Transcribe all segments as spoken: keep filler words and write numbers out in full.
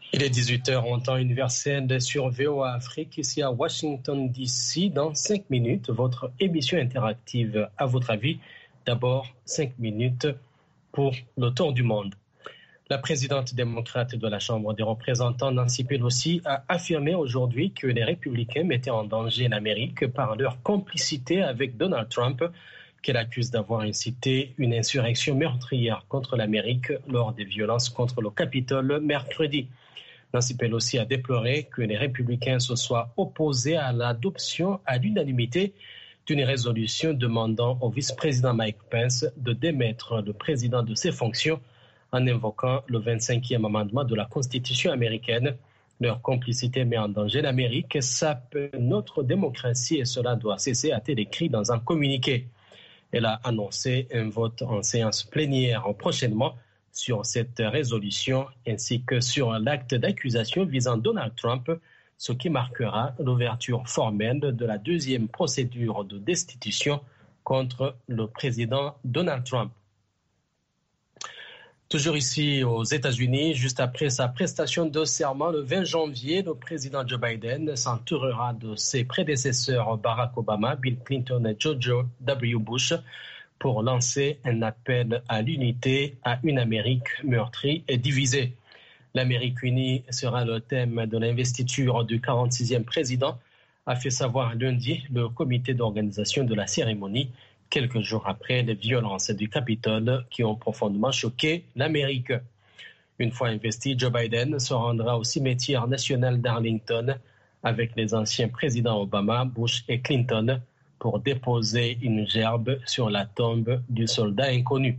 Il est dix-huit heures en temps universel sur V O A Afrique, ici à Washington D C. Dans cinq minutes, votre émission interactive à votre avis. D'abord, cinq minutes pour le tour du monde. La présidente démocrate de la Chambre des représentants, Nancy Pelosi, a affirmé aujourd'hui que les républicains mettaient en danger l'Amérique par leur complicité avec Donald Trump, qu'elle accuse d'avoir incité une insurrection meurtrière contre l'Amérique lors des violences contre le Capitole mercredi. Nancy Pelosi a déploré que les républicains se soient opposés à l'adoption à l'unanimité d'une résolution demandant au vice-président Mike Pence de démettre le président de ses fonctions en invoquant le vingt-cinquième amendement de la Constitution américaine. Leur complicité met en danger l'Amérique, sape notre démocratie et cela doit cesser, a-t-elle écrit dans un communiqué. Elle a annoncé un vote en séance plénière prochainement sur cette résolution ainsi que sur l'acte d'accusation visant Donald Trump, ce qui marquera l'ouverture formelle de la deuxième procédure de destitution contre le président Donald Trump. Toujours ici aux États-Unis, juste après sa prestation de serment le vingt janvier, le président Joe Biden s'entourera de ses prédécesseurs Barack Obama, Bill Clinton et George W. Bush pour lancer un appel à l'unité, à une Amérique meurtrie et divisée. L'Amérique unie sera le thème de l'investiture du quarante-sixième président, a fait savoir lundi le comité d'organisation de la cérémonie, quelques jours après les violences du Capitole qui ont profondément choqué l'Amérique. Une fois investi, Joe Biden se rendra au cimetière national d'Arlington avec les anciens présidents Obama, Bush et Clinton pour déposer une gerbe sur la tombe du soldat inconnu.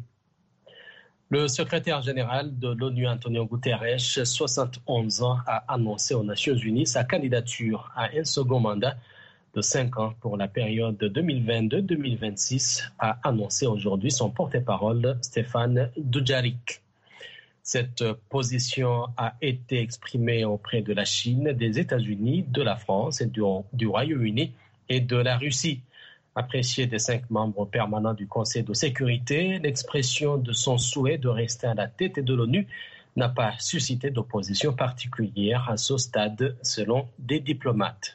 Le secrétaire général de l'ONU, Antonio Guterres, soixante et onze ans, a annoncé aux Nations Unies sa candidature à un second mandat de cinq ans pour la période deux mille vingt-deux à deux mille vingt-six, a annoncé aujourd'hui son porte-parole Stéphane Dujarric. Cette position a été exprimée auprès de la Chine, des États-Unis, de la France et du, du Royaume-Uni et de la Russie. Apprécié des cinq membres permanents du Conseil de sécurité, l'expression de son souhait de rester à la tête de l'ONU n'a pas suscité d'opposition particulière à ce stade, selon des diplomates.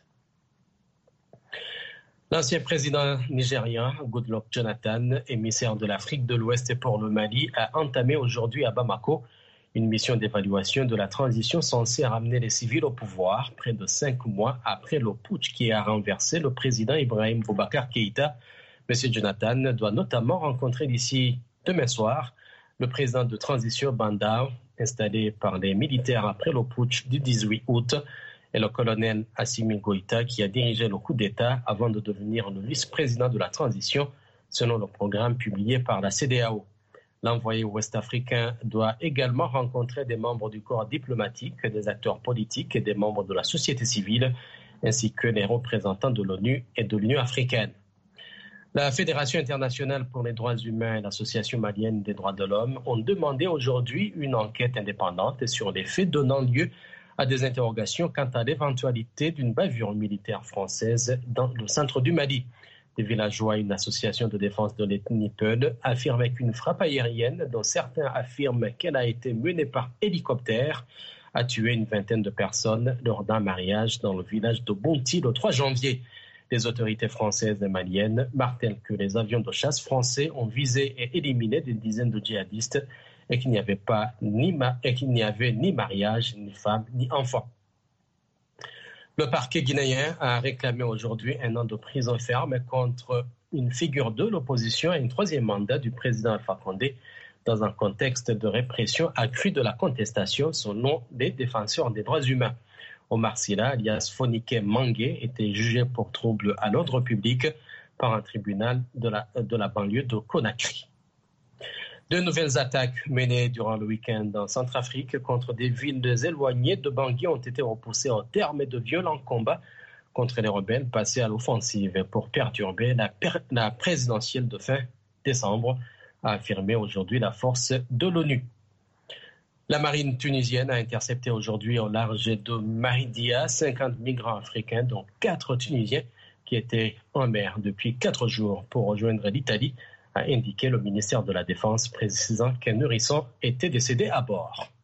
L'ancien président nigérien, Goodluck Jonathan, émissaire de l'Afrique de l'Ouest pour le Mali, a entamé aujourd'hui à Bamako une mission d'évaluation de la transition censée ramener les civils au pouvoir, près de cinq mois après le putsch qui a renversé le président Ibrahim Boubacar Keïta. M. Jonathan doit notamment rencontrer d'ici demain soir le président de transition Bandao, installé par les militaires après le putsch du dix-huit août, et le colonel Assimi Goïta qui a dirigé le coup d'État avant de devenir le vice-président de la transition, selon le programme publié par la C E D E A O. L'envoyé ouest-africain doit également rencontrer des membres du corps diplomatique, des acteurs politiques et des membres de la société civile, ainsi que les représentants de l'ONU et de l'Union africaine. La Fédération internationale pour les droits humains et l'Association malienne des droits de l'homme ont demandé aujourd'hui une enquête indépendante sur les faits donnant lieu à des interrogations quant à l'éventualité d'une bavure militaire française dans le centre du Mali. Des villageois et une association de défense de l'ethnie Peul affirmaient qu'une frappe aérienne, dont certains affirment qu'elle a été menée par hélicoptère, a tué une vingtaine de personnes lors d'un mariage dans le village de Bonti le trois janvier. Les autorités françaises et maliennes martèlent que les avions de chasse français ont visé et éliminé des dizaines de djihadistes et qu'il n'y avait pas ni ma- et qu'il n'y avait ni mariage, ni femme, ni enfant. Le parquet guinéen a réclamé aujourd'hui un an de prison ferme contre une figure de l'opposition et un troisième mandat du président Alpha Condé dans un contexte de répression accrue de la contestation selon les défenseurs des droits humains. Omar Silla, alias Fonike Mangué, était jugé pour trouble à l'ordre public par un tribunal de la, de la banlieue de Conakry. De nouvelles attaques menées durant le week-end en Centrafrique contre des villes éloignées de Bangui ont été repoussées au terme de violents combats contre les rebelles passés à l'offensive pour perturber la, per- la présidentielle de fin décembre, a affirmé aujourd'hui la force de l'ONU. La marine tunisienne a intercepté aujourd'hui au large de Maridia cinquante migrants africains, dont quatre Tunisiens qui étaient en mer depuis quatre jours pour rejoindre l'Italie, a indiqué le ministère de la Défense, précisant qu'un nourrisson était décédé à bord.